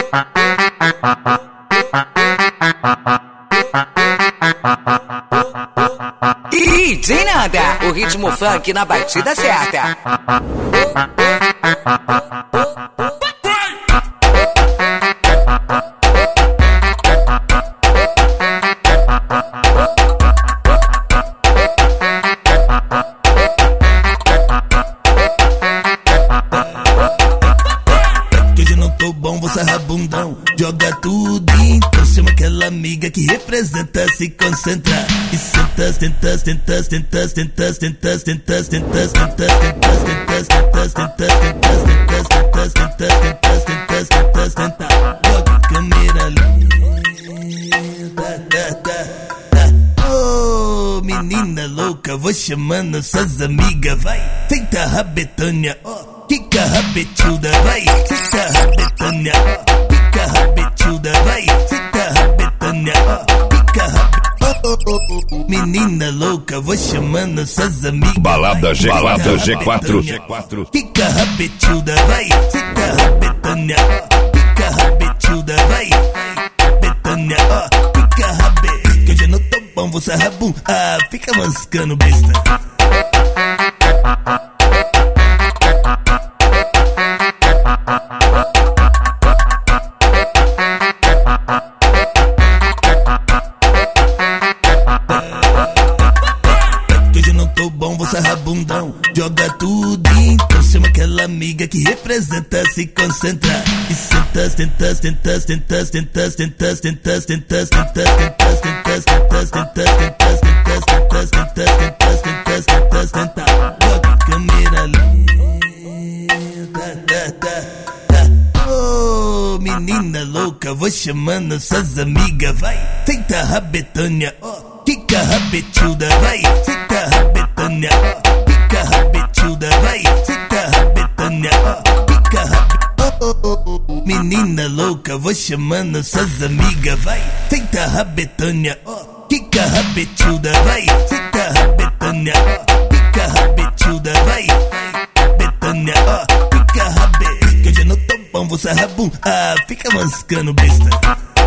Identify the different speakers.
Speaker 1: E sem nada, o ritmo funk na batida certa.
Speaker 2: Você rabundão, joga tudo então chama aquela amiga que representa, se concentra e senta, senta, senta, senta, senta, senta, senta, senta, senta, senta, senta, senta, senta, senta, senta, senta, joga câmera linda. Oh, menina louca, vou chamando suas amigas, vai, senta rabetânia, fica rabetilda, vai, fica rabetânia, fica rabetilda, vai, fica rabetânia, fica rabetânia. Menina louca, vou chamando suas amigas.
Speaker 3: Balada G4.
Speaker 2: Fica rabetilda, vai, fica rabetânia, fica rabetilda, vai, rabetânia, fica rabetânia. Que hoje eu não tô bom, você é rabum, fica mascando besta. Você é rabundão, joga tudo então chama aquela amiga que representa, se concentra e senta, senta, senta, senta, senta, senta, senta, senta, senta, senta, senta, senta, senta, senta, senta, senta, senta, senta, joga câmera linda. Oh, menina louca, vou chamando suas amigas, vai, senta rabetânia, fica rabetilda, vai, fica rabetânia, fica rabetilda, vai, fica rabetânia, fica rabetânia. Menina louca, vou chamando suas amigas, vai, senta rabetânia, fica rabetilda, vai, fica rabetânia, fica rabetilda, vai, rabetânia, fica rabetânia. Que hoje eu não tô bom, você é rabum, fica mascando besta.